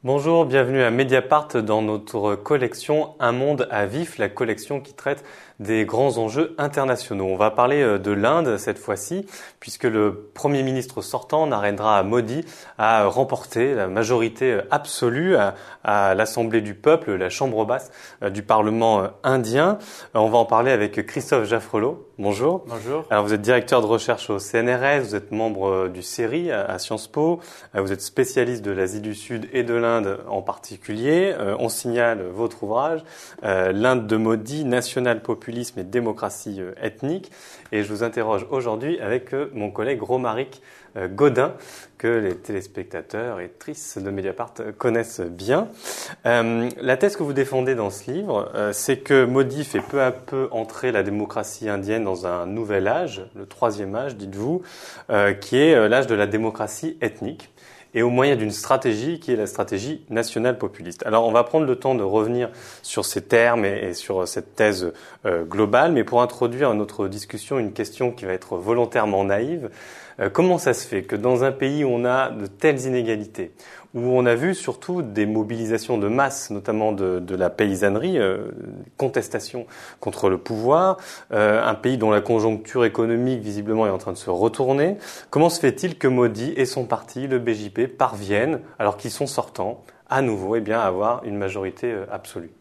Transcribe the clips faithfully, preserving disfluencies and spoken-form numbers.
Bonjour, bienvenue à Mediapart dans notre collection Un monde à vif, la collection qui traite des grands enjeux internationaux. On va parler de l'Inde cette fois-ci, puisque le Premier ministre sortant, Narendra Modi, a remporté la majorité absolue à, à l'Assemblée du peuple, la chambre basse du Parlement indien. On va en parler avec Christophe Jaffrelot. Bonjour. Bonjour. Alors vous êtes directeur de recherche au C N R S, vous êtes membre du C E R I à Sciences Po, vous êtes spécialiste de l'Asie du Sud et de l'Inde en particulier. On signale votre ouvrage, L'Inde de Modi, national populisme et démocratie ethnique. Et je vous interroge aujourd'hui avec mon collègue Romaric Gaudin, que les téléspectateurs et actrices de Mediapart connaissent bien. Euh, la thèse que vous défendez dans ce livre, euh, c'est que Modi fait peu à peu entrer la démocratie indienne dans un nouvel âge, le troisième âge, dites-vous, euh, qui est l'âge de la démocratie ethnique, et au moyen d'une stratégie qui est la stratégie nationale populiste. Alors on va prendre le temps de revenir sur ces termes et, et sur cette thèse euh, globale, mais pour introduire à notre discussion une question qui va être volontairement naïve. Euh, comment ça se fait que dans un pays où on a de telles inégalités, où on a vu surtout des mobilisations de masse, notamment de, de la paysannerie, euh, contestation contre le pouvoir, euh, un pays dont la conjoncture économique visiblement est en train de se retourner, comment se fait-il que Modi et son parti, le B J P, parviennent, alors qu'ils sont sortants, à nouveau eh bien, à avoir une majorité euh, absolue?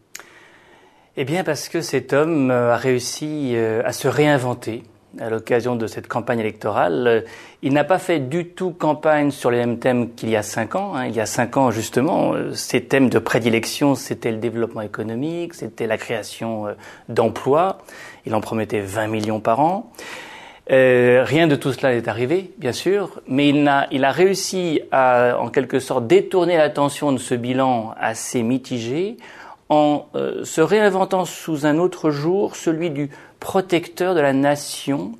Eh bien parce que cet homme a réussi à se réinventer à l'occasion de cette campagne électorale. Il n'a pas fait du tout campagne sur les mêmes thèmes qu'il y a cinq ans. Il y a cinq ans, justement, ses thèmes de prédilection, c'était le développement économique, c'était la création d'emplois. Il en promettait vingt millions par an. Euh, rien de tout cela n'est arrivé, bien sûr, mais il a, il a réussi à, en quelque sorte, détourner l'attention de ce bilan assez mitigé en euh, se réinventant sous un autre jour, celui du protecteur de la nation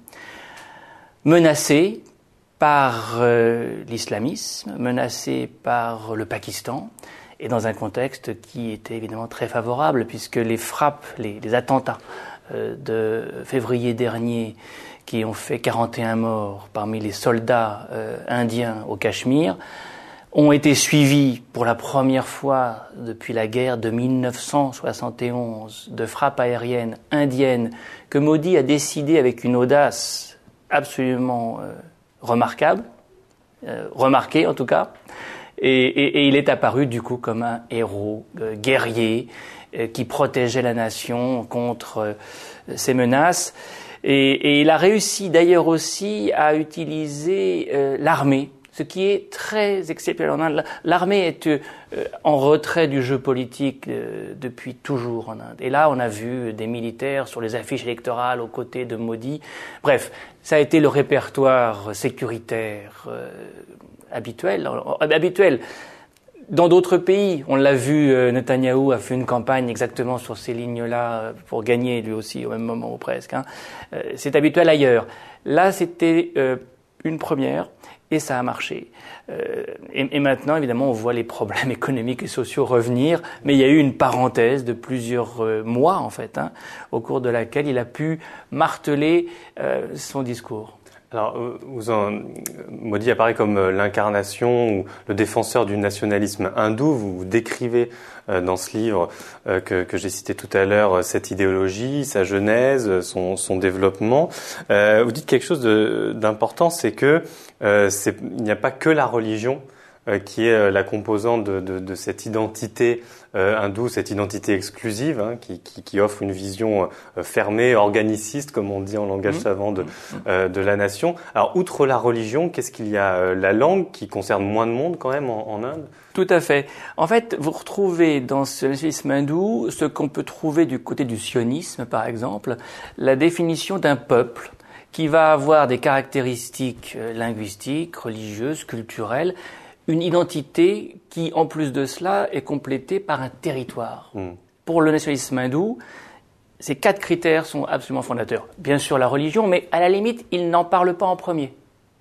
menacée par euh, l'islamisme, menacée par le Pakistan, et dans un contexte qui était évidemment très favorable, puisque les frappes, les, les attentats euh, de février dernier, qui ont fait quarante et un morts parmi les soldats euh, indiens au Cachemire, ont été suivis pour la première fois depuis la guerre de mille neuf cent soixante et onze de frappes aériennes indiennes que Modi a décidé avec une audace absolument euh, remarquable, euh, remarquée en tout cas, et, et, et il est apparu du coup comme un héros euh, guerrier euh, qui protégeait la nation contre euh, ces menaces. Et, et il a réussi d'ailleurs aussi à utiliser euh, l'armée, ce qui est très exceptionnel en Inde. L'armée est euh, en retrait du jeu politique euh, depuis toujours en Inde. Et là, on a vu des militaires sur les affiches électorales aux côtés de Modi. Bref, ça a été le répertoire sécuritaire euh, habituel. habituel. Dans d'autres pays, on l'a vu, euh, Netanyahou a fait une campagne exactement sur ces lignes-là euh, pour gagner lui aussi au même moment ou presque. Hein. Euh, c'est habituel ailleurs. Là, c'était euh, une première. Et ça a marché. Euh, et, et maintenant, évidemment, on voit les problèmes économiques et sociaux revenir, mais il y a eu une parenthèse de plusieurs euh, mois, en fait, hein, au cours de laquelle il a pu marteler euh, son discours. Alors, vous en, Modi apparaît comme l'incarnation ou le défenseur du nationalisme hindou. Vous, vous décrivez euh, dans ce livre euh, que, que j'ai cité tout à l'heure cette idéologie, sa genèse, son, son développement. Euh, vous dites quelque chose de, d'important, c'est que euh, c'est, il n'y a pas que la religion euh, qui est la composante de, de, de cette identité euh, hindoue, cette identité exclusive, hein, qui, qui, qui offre une vision euh, fermée, organiciste, comme on dit en langage mmh. savant, de, euh, de la nation. Alors, outre la religion, qu'est-ce qu'il y a euh, la langue, qui concerne moins de monde quand même en, en Inde? Tout à fait. En fait, vous retrouvez dans ce nationalisme hindou ce qu'on peut trouver du côté du sionisme, par exemple, la définition d'un peuple qui va avoir des caractéristiques euh, linguistiques, religieuses, culturelles, une identité qui, en plus de cela, est complétée par un territoire. Mmh. Pour le nationalisme hindou, ces quatre critères sont absolument fondateurs. Bien sûr, la religion, mais à la limite, ils n'en parlent pas en premier.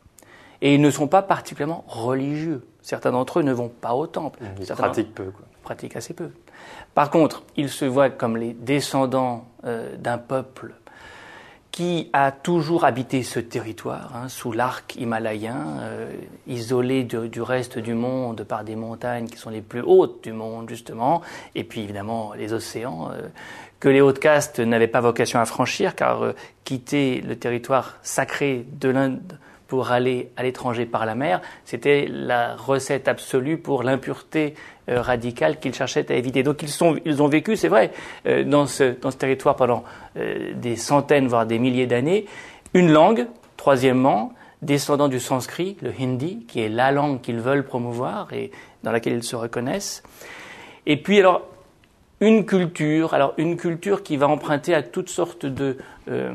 Et ils ne sont pas particulièrement religieux. Certains d'entre eux ne vont pas au temple. Mmh, ils Certains pratiquent peu, quoi. Pratiquent assez peu. Par contre, ils se voient comme les descendants euh, d'un peuple qui a toujours habité ce territoire, hein, sous l'arc himalayen, euh, isolé de, du reste du monde par des montagnes qui sont les plus hautes du monde, justement, et puis évidemment les océans, euh, que les hautes castes n'avaient pas vocation à franchir, car euh, quitter le territoire sacré de l'Inde pour aller à l'étranger par la mer, c'était la recette absolue pour l'impureté euh, radicale qu'ils cherchaient à éviter. Donc ils, sont, ils ont vécu, c'est vrai, euh, dans, ce, dans ce territoire pendant euh, des centaines, voire des milliers d'années. Une langue, troisièmement, descendant du sanskrit, le hindi, qui est la langue qu'ils veulent promouvoir et dans laquelle ils se reconnaissent. Et puis alors, une culture, alors une culture qui va emprunter à toutes sortes de, euh,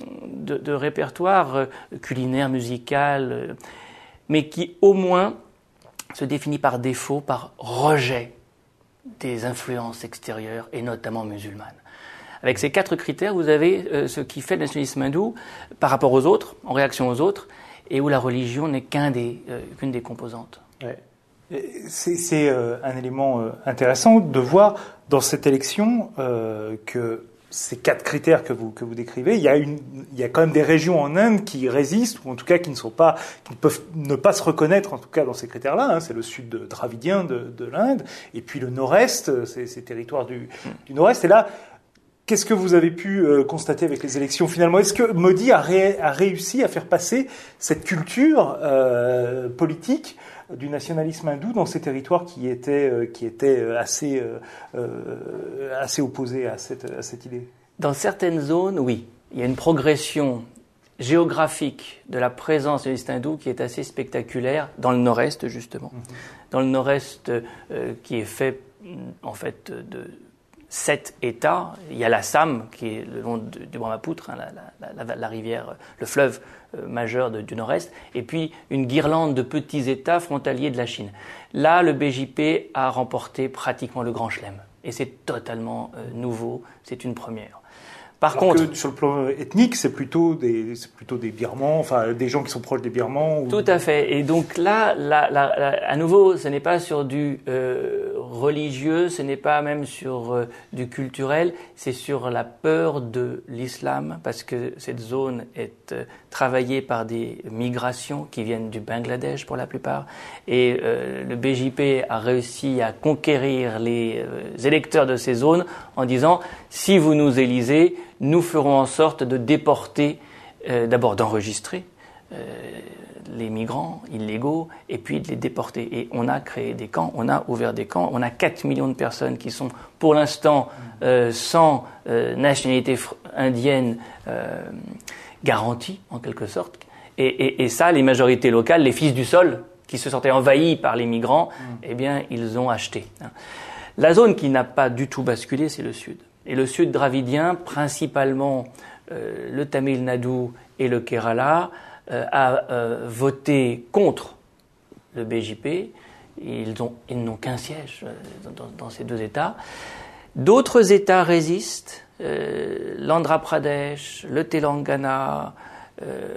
de, de répertoires euh, culinaires, musicales, euh, mais qui au moins se définit par défaut, par rejet des influences extérieures et notamment musulmanes. Avec ces quatre critères, vous avez euh, ce qui fait le nationalisme hindou par rapport aux autres, en réaction aux autres, et où la religion n'est qu'un des, euh, qu'une des composantes. Ouais. C'est, c'est euh, un élément euh, intéressant de voir dans cette élection euh, que ces quatre critères que vous que vous décrivez, il y a une, il y a quand même des régions en Inde qui résistent ou en tout cas qui ne sont pas, qui ne peuvent ne pas se reconnaître en tout cas dans ces critères-là. Hein. C'est le sud de, dravidien de, de l'Inde et puis le nord-est, c'est ces territoires du, du nord-est. Et là, qu'est-ce que vous avez pu euh, constater avec les élections finalement? Est-ce que Modi a, ré, a réussi à faire passer cette culture euh, politique du nationalisme hindou dans ces territoires qui étaient, euh, qui étaient assez, euh, euh, assez opposés à cette, à cette idée? Dans certaines zones, oui. Il y a une progression géographique de la présence du nationalisme hindou qui est assez spectaculaire dans le nord-est, justement. Mm-hmm. Dans le nord-est, euh, qui est fait, en fait, de sept États. Il y a l'Assam, qui est le long de, du Brahmapoutre, hein, la, la, la, la rivière, le fleuve euh, majeur de, du nord-est, et puis une guirlande de petits États frontaliers de la Chine. Là, le B J P a remporté pratiquement le Grand Chelem. Et c'est totalement euh, nouveau, c'est une première. Par Alors contre, que sur le plan ethnique, c'est plutôt des, c'est plutôt des Birmans, enfin des gens qui sont proches des Birmans. Ou... Tout à fait. Et donc là, là, là, là à nouveau, ce n'est pas sur du euh, religieux, ce n'est pas même sur euh, du culturel, c'est sur la peur de l'islam, parce que cette zone est euh, travaillée par des migrations qui viennent du Bangladesh pour la plupart, et euh, le B J P a réussi à conquérir les euh, électeurs de ces zones en disant si vous nous élisez, nous ferons en sorte de déporter, euh, d'abord d'enregistrer euh, les migrants illégaux et puis de les déporter. Et on a créé des camps, on a ouvert des camps, on a quatre millions de personnes qui sont pour l'instant euh, sans euh, nationalité fr- indienne euh, garantie en quelque sorte. Et, et, et ça, les majorités locales, les fils du sol, qui se sentaient envahis par les migrants, mmh. eh bien, ils ont acheté. La zone qui n'a pas du tout basculé, c'est le sud. Et le sud dravidien, principalement euh, le Tamil Nadu et le Kerala, euh, a euh, voté contre le B J P. Ils, ont, ils n'ont qu'un siège euh, dans, dans ces deux États. D'autres États résistent, euh, l'Andhra Pradesh, le Telangana, euh,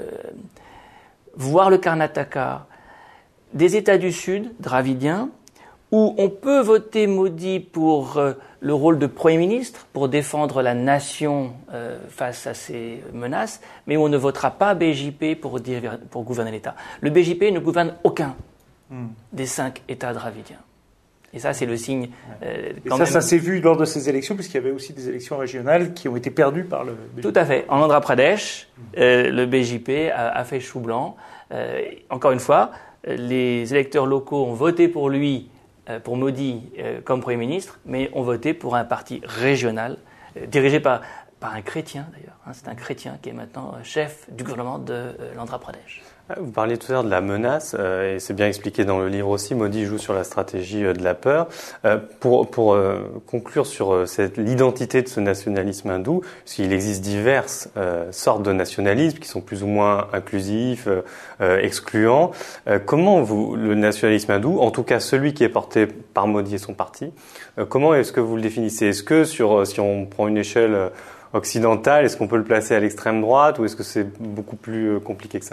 voire le Karnataka, des États du sud dravidiens, où on peut voter Modi pour euh, le rôle de Premier ministre, pour défendre la nation euh, face à ces menaces, mais où on ne votera pas B J P pour, dire, pour gouverner l'État. Le B J P ne gouverne aucun mm. des cinq États dravidiens. Et ça, c'est le signe. Euh, quand Et ça, même... ça s'est vu lors de ces élections, puisqu'il y avait aussi des élections régionales qui ont été perdues par le B J P. Tout à fait. En Andhra Pradesh, mm. euh, le B J P a, a fait chou blanc. Euh, encore une fois, les électeurs locaux ont voté pour lui, pour Modi euh, comme Premier ministre, mais ont voté pour un parti régional, euh, dirigé par, par un chrétien d'ailleurs. Hein, c'est un chrétien qui est maintenant chef du gouvernement de euh, l'Andhra Pradesh. Vous parliez tout à l'heure de la menace, euh, et c'est bien expliqué dans le livre aussi. Modi joue sur la stratégie euh, de la peur. Euh, pour pour euh, conclure sur euh, cette, l'identité de ce nationalisme hindou, parce qu'il existe diverses euh, sortes de nationalisme qui sont plus ou moins inclusifs, euh, euh, excluants. Euh, comment vous, le nationalisme hindou, en tout cas celui qui est porté par Modi et son parti, euh, comment est-ce que vous le définissez? Est-ce que sur si on prend une échelle euh, occidentale, est-ce qu'on peut le placer à l'extrême droite ou est-ce que c'est beaucoup plus euh, compliqué que ça?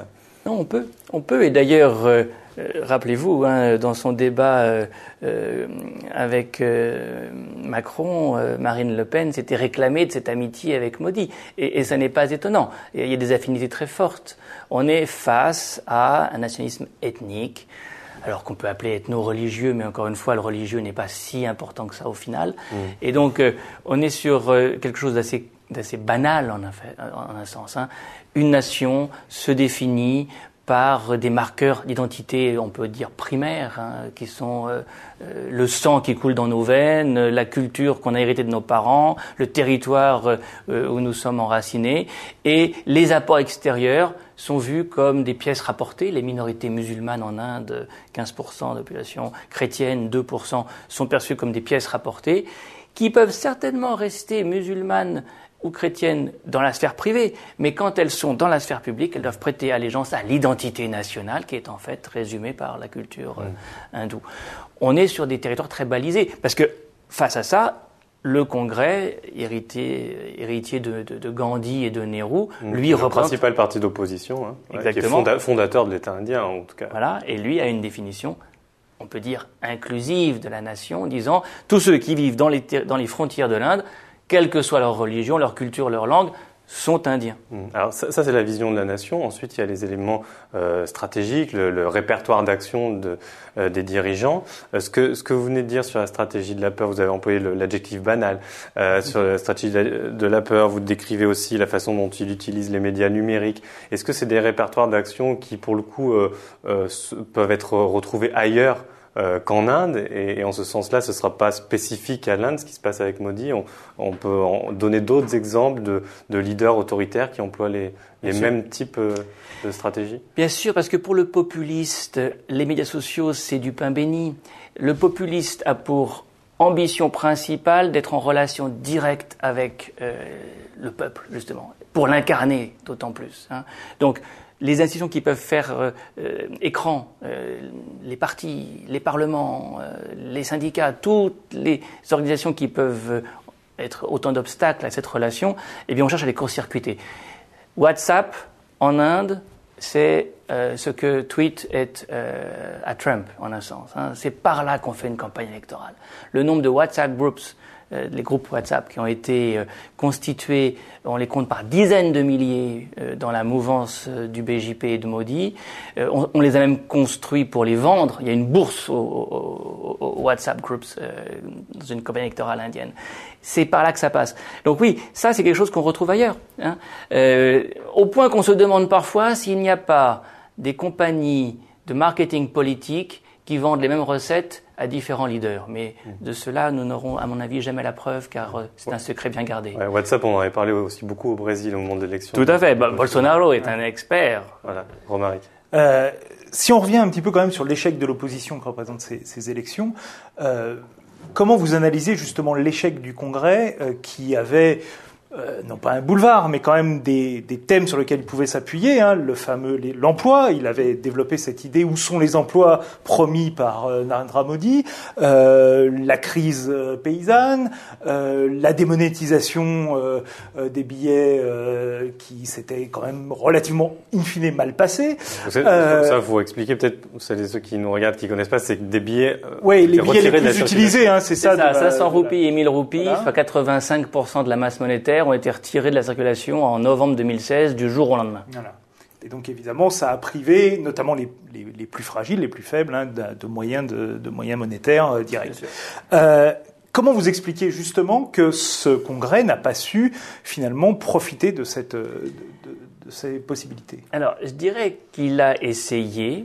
Non, on peut. On peut. Et d'ailleurs, euh, euh, rappelez-vous, hein, dans son débat euh, euh, avec euh, Macron, euh, Marine Le Pen s'était réclamée de cette amitié avec Modi. Et, et ça n'est pas étonnant. Il y a des affinités très fortes. On est face à un nationalisme ethnique, alors qu'on peut appeler ethno-religieux, mais encore une fois, le religieux n'est pas si important que ça au final. Mmh. Et donc, euh, on est sur euh, quelque chose d'assez, d'assez banal en un, fait, en un sens. Hein. Une nation se définit par des marqueurs d'identité, on peut dire primaires, hein, qui sont euh, euh, le sang qui coule dans nos veines, la culture qu'on a héritée de nos parents, le territoire euh, où nous sommes enracinés, et les apports extérieurs sont vus comme des pièces rapportées. Les minorités musulmanes en Inde, quinze pour cent de la population chrétienne, deux pour cent, sont perçues comme des pièces rapportées, qui peuvent certainement rester musulmanes ou chrétiennes dans la sphère privée, mais quand elles sont dans la sphère publique, elles doivent prêter allégeance à l'identité nationale qui est en fait résumée par la culture euh, hindoue. On est sur des territoires très balisés, parce que face à ça, le Congrès, héritier, héritier de, de, de Gandhi et de Nehru, mmh, lui le représente... Le principal parti d'opposition, hein, ouais, qui est fonda- fondateur de l'État indien en tout cas. Voilà, et lui a une définition, on peut dire inclusive de la nation, disant tous ceux qui vivent dans les, ter- dans les frontières de l'Inde, quelle que soit leur religion, leur culture, leur langue, sont indiens. Alors ça, ça c'est la vision de la nation. Ensuite, il y a les éléments euh, stratégiques, le, le répertoire d'action de, euh, des dirigeants. Euh, ce, que, ce que vous venez de dire sur la stratégie de la peur, vous avez employé le, l'adjectif banal. Euh, sur la stratégie de la, de la peur, vous décrivez aussi la façon dont il utilise les médias numériques. Est-ce que c'est des répertoires d'action qui, pour le coup, euh, euh, peuvent être retrouvés ailleurs Euh, qu'en Inde, et, et en ce sens-là, ce ne sera pas spécifique à l'Inde, ce qui se passe avec Modi. On, on peut en donner d'autres exemples de, de leaders autoritaires qui emploient les, les mêmes types euh, de stratégies. Bien sûr, parce que pour le populiste, les médias sociaux, c'est du pain béni. Le populiste a pour ambition principale d'être en relation directe avec euh, le peuple, justement, pour l'incarner d'autant plus. Hein. Donc, les institutions qui peuvent faire euh, euh, écran, euh, les partis, les parlements, euh, les syndicats, toutes les organisations qui peuvent être autant d'obstacles à cette relation, eh bien on cherche à les court-circuiter. WhatsApp, en Inde, c'est euh, ce que tweet est euh, à Trump, en un sens. Hein. C'est par là qu'on fait une campagne électorale. Le nombre de WhatsApp groups, euh, les groupes WhatsApp qui ont été euh, constitués, on les compte par dizaines de milliers euh, dans la mouvance euh, du B J P et de Modi. Euh, on, on les a même construits pour les vendre. Il y a une bourse aux, aux, aux WhatsApp groups euh, dans une campagne électorale indienne. C'est par là que ça passe. Donc oui, ça c'est quelque chose qu'on retrouve ailleurs. Hein. Euh, au point qu'on se demande parfois s'il n'y a pas des compagnies de marketing politique qui vendent les mêmes recettes à différents leaders. Mais de cela, nous n'aurons, à mon avis, jamais la preuve, car euh, c'est un secret bien gardé. Ouais, WhatsApp, on en avait parlé aussi beaucoup au Brésil au moment de l'élection. Tout à fait. Bah, Bolsonaro est un expert. Voilà, Romaric. Euh, si on revient un petit peu quand même sur l'échec de l'opposition que représentent ces, ces élections, euh, comment vous analysez justement l'échec du Congrès euh, qui avait... Euh, non pas un boulevard, mais quand même des, des thèmes sur lesquels il pouvait s'appuyer, hein, le fameux les, l'emploi. Il avait développé cette idée où sont les emplois promis par euh, Narendra Modi, euh, la crise euh, paysanne, euh, la démonétisation euh, euh, des billets euh, qui s'était quand même relativement in fine mal passé. Euh, ça, faut expliquer peut-être, celles et ceux qui nous regardent, qui connaissent pas, c'est que des billets. Euh, oui, les billets les plus utilisés, hein, c'est, c'est ça. ça cinq cents roupies et mille roupies, voilà. Soit quatre-vingt-cinq pour cent de la masse monétaire ont été retirés de la circulation en novembre deux mille seize, du jour au lendemain. Voilà. Et donc évidemment, ça a privé notamment les, les, les plus fragiles, les plus faibles, hein, de, de moyens de, de moyens monétaires euh, directs. Euh, comment vous expliquez justement que ce congrès n'a pas su finalement profiter de cette de, de, de ces possibilités? Alors, je dirais qu'il a essayé.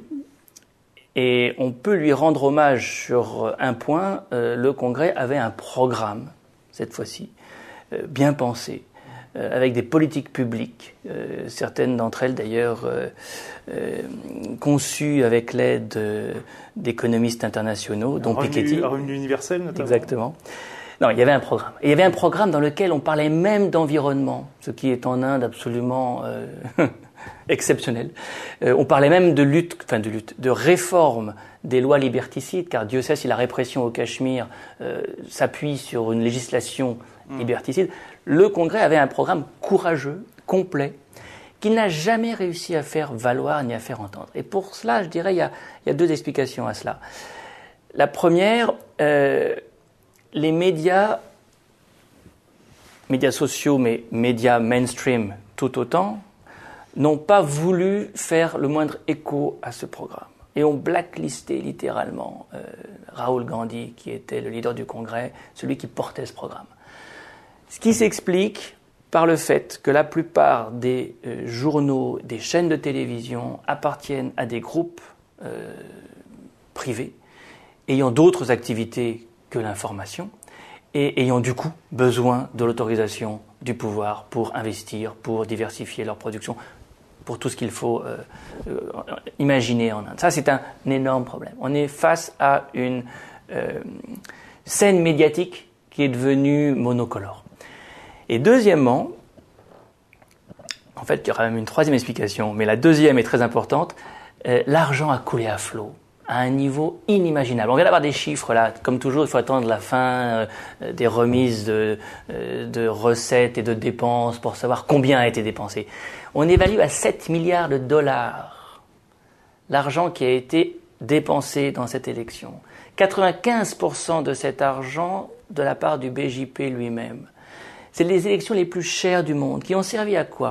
Et on peut lui rendre hommage sur un point. Euh, le Congrès avait un programme cette fois-ci. Bien pensées, euh, avec des politiques publiques, euh, certaines d'entre elles d'ailleurs euh, euh, conçues avec l'aide euh, d'économistes internationaux, dont revenu, Piketty. Un revenu universel notamment. Exactement. Non, il y avait un programme. Et il y avait un programme dans lequel on parlait même d'environnement, ce qui est en Inde absolument euh, exceptionnel. Euh, on parlait même de lutte, enfin de lutte, de réforme des lois liberticides, car Dieu sait si la répression au Cachemire euh, s'appuie sur une législation liberticide. Le Congrès avait un programme courageux, complet, qu'il n'a jamais réussi à faire valoir ni à faire entendre. Et pour cela, je dirais, il y a, il y a deux explications à cela. La première, euh, les médias, médias sociaux, mais médias mainstream tout autant, n'ont pas voulu faire le moindre écho à ce programme. Et ont blacklisté littéralement euh, Rahul Gandhi, qui était le leader du Congrès, celui qui portait ce programme. Ce qui s'explique par le fait que la plupart des euh, journaux, des chaînes de télévision appartiennent à des groupes euh, privés, ayant d'autres activités que l'information, et ayant du coup besoin de l'autorisation du pouvoir pour investir, pour diversifier leur production, pour tout ce qu'il faut euh, euh, imaginer en Inde. Ça, c'est un énorme problème. On est face à une euh, scène médiatique qui est devenue monocolore. Et deuxièmement, en fait, il y aura même une troisième explication, mais la deuxième est très importante, euh, l'argent a coulé à flot à un niveau inimaginable. On vient d'avoir des chiffres là, comme toujours, il faut attendre la fin euh, des remises de, euh, de recettes et de dépenses pour savoir combien a été dépensé. On évalue à sept milliards de dollars l'argent qui a été dépensé dans cette élection. quatre-vingt-quinze pour cent de cet argent de la part du B J P lui-même. C'est les élections les plus chères du monde, qui ont servi à quoi ?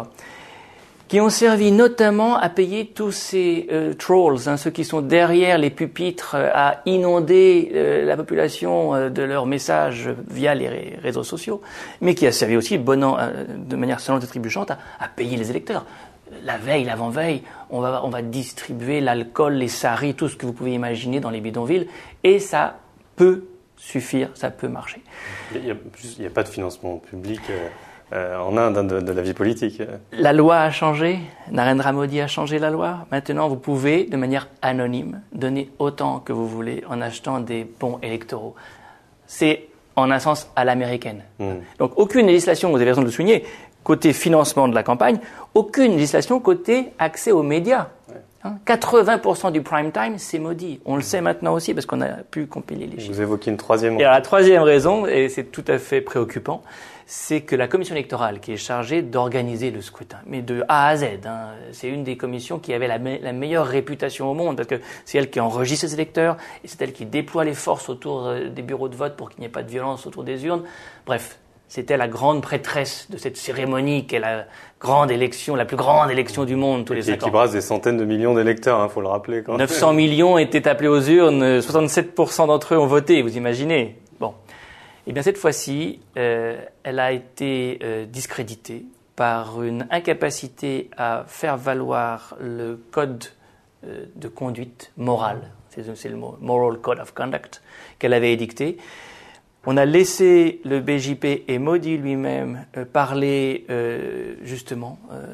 Qui ont servi notamment à payer tous ces euh, trolls, hein, ceux qui sont derrière les pupitres, euh, à inonder euh, la population euh, de leurs messages via les ré- réseaux sociaux, mais qui a servi aussi, bon an, euh, de manière sonnante et trébuchante, à, à payer les électeurs. La veille, l'avant-veille, on va, on va distribuer l'alcool, les saris, tout ce que vous pouvez imaginer dans les bidonvilles, et ça peut suffire, ça peut marcher. Il n'y a, a pas de financement public euh, euh, en Inde de, de la vie politique. La loi a changé, Narendra Modi a changé la loi. Maintenant, vous pouvez, de manière anonyme, donner autant que vous voulez en achetant des bons électoraux. C'est, en un sens, à l'américaine. Mmh. Donc, aucune législation, vous avez raison de le souligner, côté financement de la campagne, aucune législation côté accès aux médias. Ouais. Hein, quatre-vingts pour cent du prime time, c'est Modi. On le sait maintenant aussi parce qu'on a pu compiler les chiffres. Vous évoquez une troisième raison. Et alors, la troisième raison, et c'est tout à fait préoccupant, c'est que la commission électorale qui est chargée d'organiser le scrutin, mais de A à Z, hein, c'est une des commissions qui avait la, me- la meilleure réputation au monde parce que c'est elle qui enregistre les électeurs et c'est elle qui déploie les forces autour euh, des bureaux de vote pour qu'il n'y ait pas de violence autour des urnes. Bref. C'était la grande prêtresse de cette cérémonie qui est la grande élection, la plus grande élection du monde tous les cinq ans. Et qui brasse des centaines de millions d'électeurs, il hein, faut le rappeler. Quand neuf cents millions étaient appelés aux urnes, soixante-sept pour cent d'entre eux ont voté, vous imaginez. Bon. Eh bien cette fois-ci, euh, elle a été euh, discréditée par une incapacité à faire valoir le code euh, de conduite morale, c'est, c'est le mot, Moral Code of Conduct, qu'elle avait édicté. On a laissé le B J P et Modi lui-même euh, parler euh, justement euh,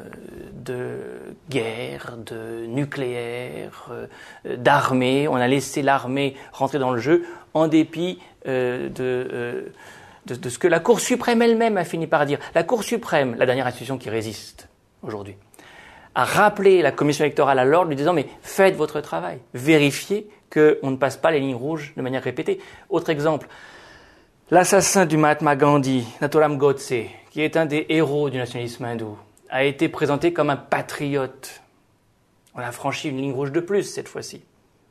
de guerre, de nucléaire, euh, d'armée. On a laissé l'armée rentrer dans le jeu en dépit euh, de, euh, de, de ce que la Cour suprême elle-même a fini par dire. La Cour suprême, la dernière institution qui résiste aujourd'hui, a rappelé la commission électorale à l'ordre lui disant « mais faites votre travail, vérifiez qu'on ne passe pas les lignes rouges de manière répétée ». Autre exemple, l'assassin du Mahatma Gandhi, Nathuram Godse, qui est un des héros du nationalisme hindou, a été présenté comme un patriote. On a franchi une ligne rouge de plus cette fois-ci.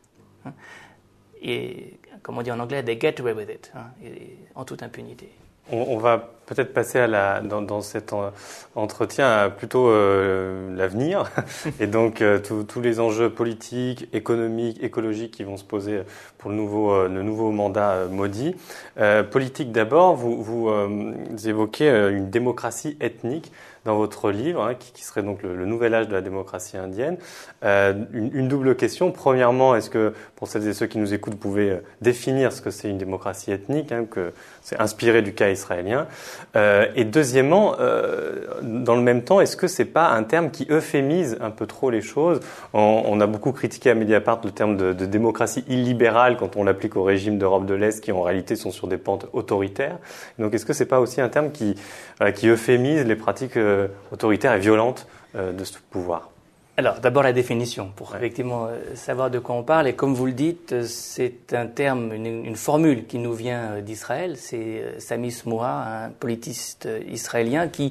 Et, comme on dit en anglais, they get away with it, hein, et, en toute impunité. On, on va peut-être passer à la, dans, dans cet en, entretien à plutôt euh, l'avenir et donc euh, tous les enjeux politiques, économiques, écologiques qui vont se poser pour le nouveau, euh, le nouveau mandat euh, Modi. Euh, politique d'abord, vous, vous, euh, vous évoquez euh, une démocratie ethnique dans votre livre, hein, qui, qui serait donc le, le nouvel âge de la démocratie indienne. Euh, une, une double question. Premièrement, est-ce que, pour celles et ceux qui nous écoutent, vous pouvez définir ce que c'est une démocratie ethnique, hein, que c'est inspiré du cas israélien. Euh, et deuxièmement, euh, dans le même temps, est-ce que c'est pas un terme qui euphémise un peu trop les choses ? on, on a beaucoup critiqué à Mediapart le terme de, de démocratie illibérale quand on l'applique aux régimes d'Europe de l'Est qui en réalité sont sur des pentes autoritaires. Donc est-ce que c'est pas aussi un terme qui, euh, qui euphémise les pratiques euh, autoritaires et violentes euh, de ce pouvoir ? Alors, d'abord la définition, pour ouais. effectivement euh, savoir de quoi on parle. Et comme vous le dites, c'est un terme, une, une formule qui nous vient d'Israël. C'est euh, Sami Smoua, un politiste israélien qui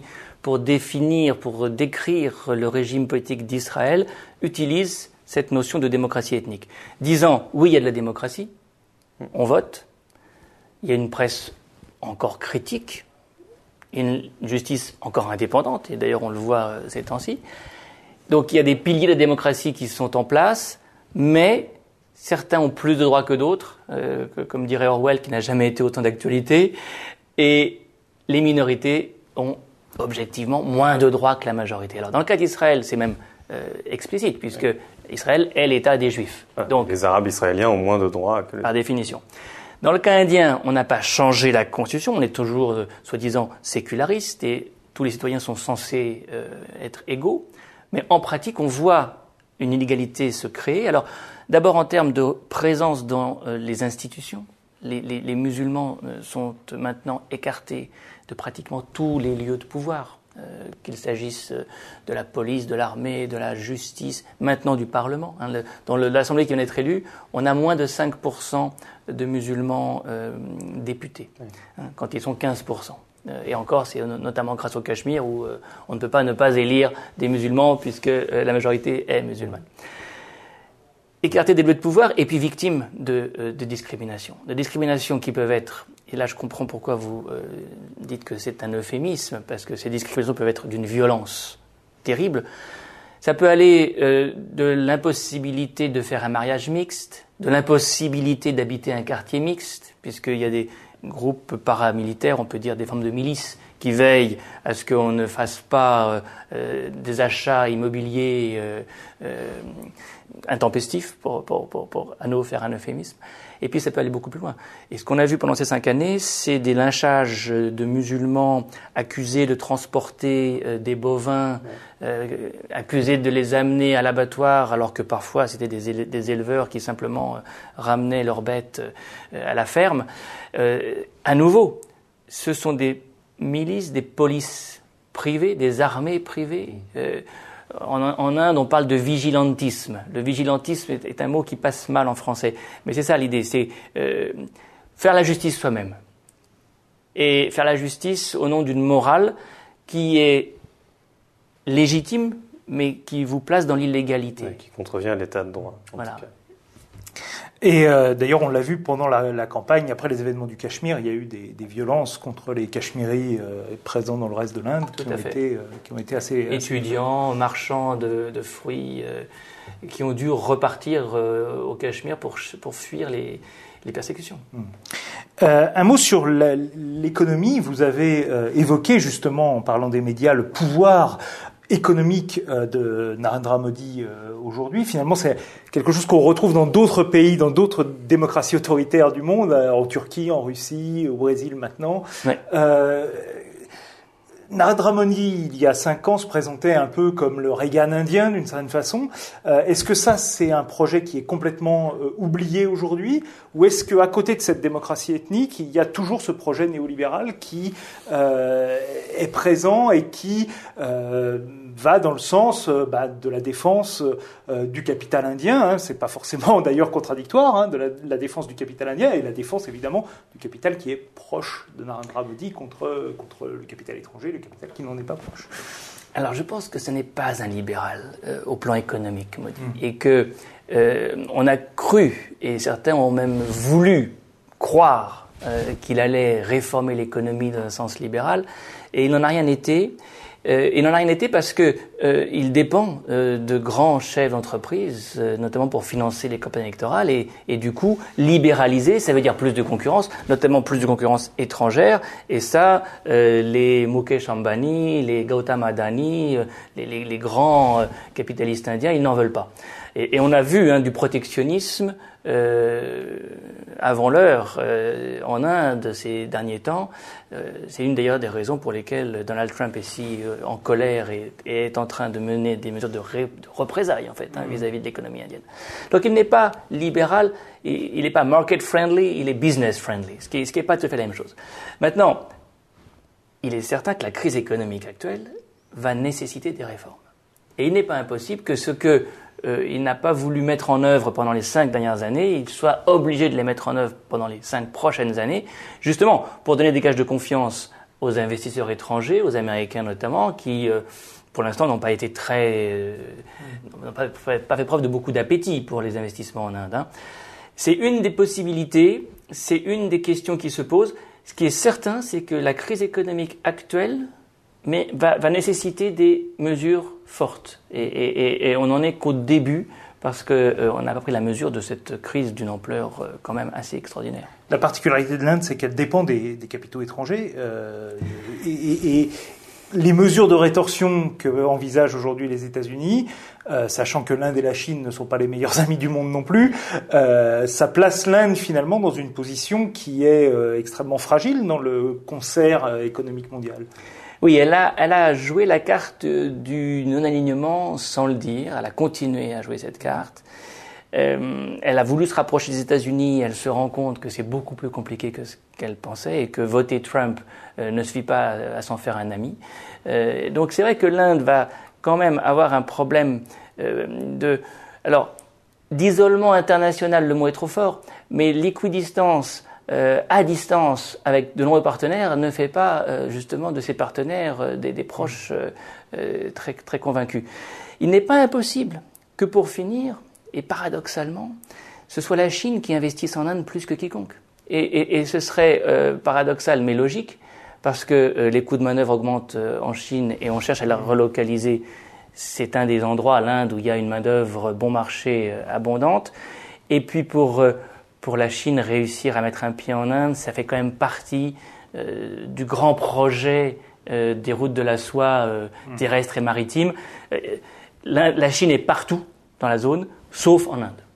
pour définir, pour décrire le régime politique d'Israël, utilisent cette notion de démocratie ethnique, disant oui, il y a de la démocratie, on vote, il y a une presse encore critique, une justice encore indépendante, et d'ailleurs on le voit ces temps-ci. Donc il y a des piliers de démocratie qui sont en place, mais certains ont plus de droits que d'autres, euh, que, comme dirait Orwell, qui n'a jamais été autant d'actualité, et les minorités ont objectivement moins de droits que la majorité. Alors dans le cas d'Israël, c'est même euh, explicite, puisque Israël est l'État des Juifs. Ah, donc, les Arabes israéliens ont moins de droits que les... Par définition. Dans le cas indien, on n'a pas changé la constitution, on est toujours, euh, soi-disant, séculariste, et tous les citoyens sont censés euh, être égaux, mais en pratique, on voit une inégalité se créer. Alors, d'abord en termes de présence dans euh, les institutions, les, les, les musulmans euh, sont maintenant écartés de pratiquement tous les lieux de pouvoir, euh, qu'il s'agisse de la police, de l'armée, de la justice, maintenant du Parlement. Hein. Le, dans le, l'Assemblée qui vient d'être élue, on a moins de cinq pour cent de musulmans euh, députés, hein, quand ils sont quinze pour cent. Euh, et encore, c'est notamment grâce au Cachemire où euh, on ne peut pas ne pas élire des musulmans puisque euh, la majorité est musulmane. Écartés des lieux de pouvoir et puis victimes de, euh, de discrimination. De discriminations qui peuvent être, et là je comprends pourquoi vous euh, dites que c'est un euphémisme, parce que ces discriminations peuvent être d'une violence terrible. Ça peut aller euh, de l'impossibilité de faire un mariage mixte, de l'impossibilité d'habiter un quartier mixte, puisqu'il y a des groupes paramilitaires, on peut dire des formes de milices, qui veillent à ce qu'on ne fasse pas euh, des achats immobiliers euh, euh, intempestifs, pour, pour, pour, pour à nouveau faire un euphémisme. Et puis ça peut aller beaucoup plus loin. Et ce qu'on a vu pendant ces cinq années, c'est des lynchages de musulmans accusés de transporter euh, des bovins, euh, accusés de les amener à l'abattoir, alors que parfois c'était des, éle- des éleveurs qui simplement euh, ramenaient leurs bêtes euh, à la ferme. Euh, à nouveau, ce sont des milices, des polices privées, des armées privées. Euh, En, en Inde, on parle de vigilantisme. Le vigilantisme est, est un mot qui passe mal en français. Mais c'est ça l'idée, c'est euh, faire la justice soi-même. Et faire la justice au nom d'une morale qui est légitime, mais qui vous place dans l'illégalité. Ouais, qui contrevient à l'état de droit. En voilà. tout cas. Et euh, d'ailleurs, on l'a vu pendant la, la campagne, après les événements du Cachemire, il y a eu des, des violences contre les Cachemiris euh, présents dans le reste de l'Inde qui, ont été, euh, qui ont été assez... Étudiants, assez... marchands de, de fruits, euh, qui ont dû repartir euh, au Cachemire pour, pour fuir les, les persécutions. Mmh. Euh, un mot sur la, l'économie. Vous avez euh, évoqué justement, en parlant des médias, le pouvoir économique euh, de Narendra Modi euh, aujourd'hui. Finalement, c'est quelque chose qu'on retrouve dans d'autres pays, dans d'autres démocraties autoritaires du monde, euh, en Turquie, en Russie, au Brésil maintenant. Ouais. Euh, Narendra Modi, il y a cinq ans, se présentait un peu comme le Reagan indien, d'une certaine façon. Euh, est-ce que ça, c'est un projet qui est complètement euh, oublié aujourd'hui, ou est-ce qu'à côté de cette démocratie ethnique, il y a toujours ce projet néolibéral qui euh, est présent et qui euh, va dans le sens euh, bah, de la défense euh, du capital indien, hein, c'est pas forcément d'ailleurs contradictoire, hein, de, la, de la défense du capital indien et la défense évidemment du capital qui est proche de Narendra Modi contre, contre le capital étranger, le capital qui n'en est pas proche. Alors je pense que ce n'est pas un libéral euh, au plan économique, Modi, mmh. et que euh, on a cru, et certains ont même voulu croire euh, qu'il allait réformer l'économie dans un sens libéral, et il n'en a rien été. Euh, il n'en a rien été parce que euh, il dépend euh, de grands chefs d'entreprise, euh, notamment pour financer les campagnes électorales, et, et du coup libéraliser, ça veut dire plus de concurrence, notamment plus de concurrence étrangère, et ça, euh, les Mukesh Ambani, les Gautam Adani, euh, les, les, les grands euh, capitalistes indiens, ils n'en veulent pas. Et, et on a vu hein, du protectionnisme euh, avant l'heure euh, en Inde ces derniers temps. Euh, c'est une d'ailleurs des raisons pour lesquelles Donald Trump est si euh, en colère et, et est en train de mener des mesures de, ré, de représailles en fait hein, mmh. vis-à-vis de l'économie indienne. Donc il n'est pas libéral, il n'est pas market friendly, il est business friendly, ce qui n'est pas tout à fait la même chose. Maintenant, il est certain que la crise économique actuelle va nécessiter des réformes. Et il n'est pas impossible que ce que Euh, il n'a pas voulu mettre en œuvre pendant les cinq dernières années, il soit obligé de les mettre en œuvre pendant les cinq prochaines années, justement pour donner des gages de confiance aux investisseurs étrangers, aux Américains notamment, qui, euh, pour l'instant, n'ont pas été très, euh, n'ont pas, pas fait preuve de beaucoup d'appétit pour les investissements en Inde. Hein. C'est une des possibilités, c'est une des questions qui se posent. Ce qui est certain, c'est que la crise économique actuelle mais va, va nécessiter des mesures fortes. Et, et, et on n'en est qu'au début, parce qu'on euh, n'a pas pris la mesure de cette crise d'une ampleur euh, quand même assez extraordinaire. La particularité de l'Inde, c'est qu'elle dépend des, des capitaux étrangers. Euh, et, et, et les mesures de rétorsion que envisagent aujourd'hui les États-Unis, euh, sachant que l'Inde et la Chine ne sont pas les meilleurs amis du monde non plus, euh, ça place l'Inde finalement dans une position qui est euh, extrêmement fragile dans le concert euh, économique mondial. Oui, elle a, elle a joué la carte du non-alignement sans le dire. Elle a continué à jouer cette carte. Euh, elle a voulu se rapprocher des États-Unis. Elle se rend compte que c'est beaucoup plus compliqué que ce qu'elle pensait et que voter Trump euh, ne suffit pas à, à s'en faire un ami. Euh, donc c'est vrai que l'Inde va quand même avoir un problème euh, de... Alors, d'isolement international, le mot est trop fort, mais l'équidistance Euh, à distance avec de nombreux partenaires ne fait pas euh, justement de ses partenaires euh, des, des proches euh, euh, très, très convaincus. Il n'est pas impossible que pour finir, et paradoxalement, ce soit la Chine qui investisse en Inde plus que quiconque. Et, et, et ce serait euh, paradoxal mais logique, parce que euh, les coûts de manœuvre augmentent euh, en Chine et on cherche à la relocaliser. C'est un des endroits, l'Inde, où il y a une main-d'œuvre bon marché euh, abondante. Et puis pour... Euh, Pour la Chine, réussir à mettre un pied en Inde, ça fait quand même partie euh, du grand projet euh, des routes de la soie euh, terrestres et maritimes. Euh, la, la Chine est partout dans la zone, sauf en Inde.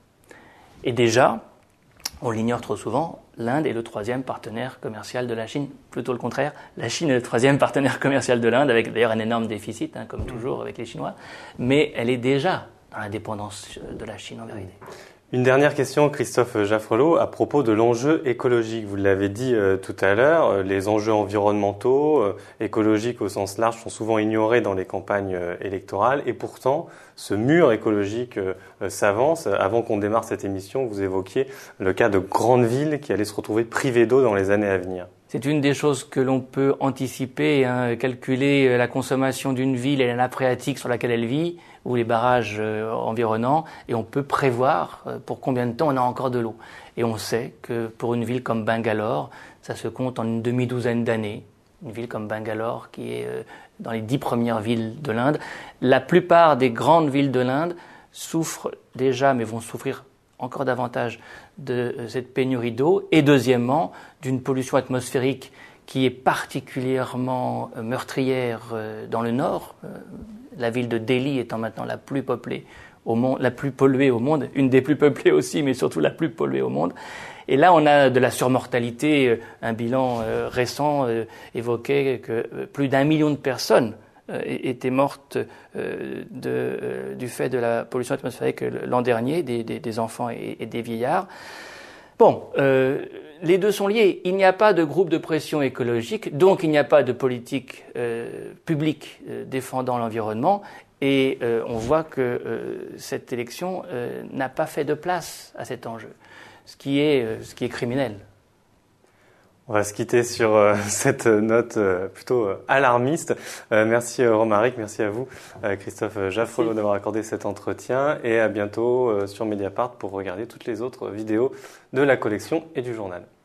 Et déjà, on l'ignore trop souvent, l'Inde est le troisième partenaire commercial de la Chine. Plutôt le contraire, la Chine est le troisième partenaire commercial de l'Inde, avec d'ailleurs un énorme déficit, hein, comme toujours avec les Chinois. Mais elle est déjà dans la dépendance de la Chine en vérité. Une dernière question, Christophe Jaffrelot, à propos de l'enjeu écologique. Vous l'avez dit euh, tout à l'heure, euh, les enjeux environnementaux, euh, écologiques au sens large, sont souvent ignorés dans les campagnes euh, électorales. Et pourtant, ce mur écologique euh, s'avance. Avant qu'on démarre cette émission, vous évoquiez le cas de grandes villes qui allaient se retrouver privées d'eau dans les années à venir. C'est une des choses que l'on peut anticiper, hein, calculer la consommation d'une ville et la nappe phréatique sur laquelle elle vit, ou les barrages euh, environnants, et on peut prévoir euh, pour combien de temps on a encore de l'eau. Et on sait que pour une ville comme Bangalore, ça se compte en une demi-douzaine d'années. Une ville comme Bangalore qui est euh, dans les dix premières villes de l'Inde. La plupart des grandes villes de l'Inde souffrent déjà, mais vont souffrir encore davantage de euh, cette pénurie d'eau. Et deuxièmement, d'une pollution atmosphérique qui est particulièrement euh, meurtrière euh, dans le nord. Euh, la ville de Delhi étant maintenant la plus peuplée au monde, la plus polluée au monde, une des plus peuplées aussi, mais surtout la plus polluée au monde. Et là, on a de la surmortalité. Un bilan euh, récent euh, évoquait que euh, plus d'un million de personnes euh, étaient mortes euh, de, euh, du fait de la pollution atmosphérique l'an dernier, des, des, des enfants et, et des vieillards. Bon, euh, les deux sont liés. Il n'y a pas de groupe de pression écologique, donc il n'y a pas de politique euh, publique euh, défendant l'environnement. Et euh, on voit que euh, cette élection euh, n'a pas fait de place à cet enjeu, ce qui est, euh, ce qui est criminel. On va se quitter sur euh, cette note euh, plutôt euh, alarmiste. Euh, merci euh, Romaric, merci à vous euh, Christophe Jaffrelot d'avoir accordé cet entretien, et à bientôt euh, sur Mediapart pour regarder toutes les autres vidéos de la collection et du journal.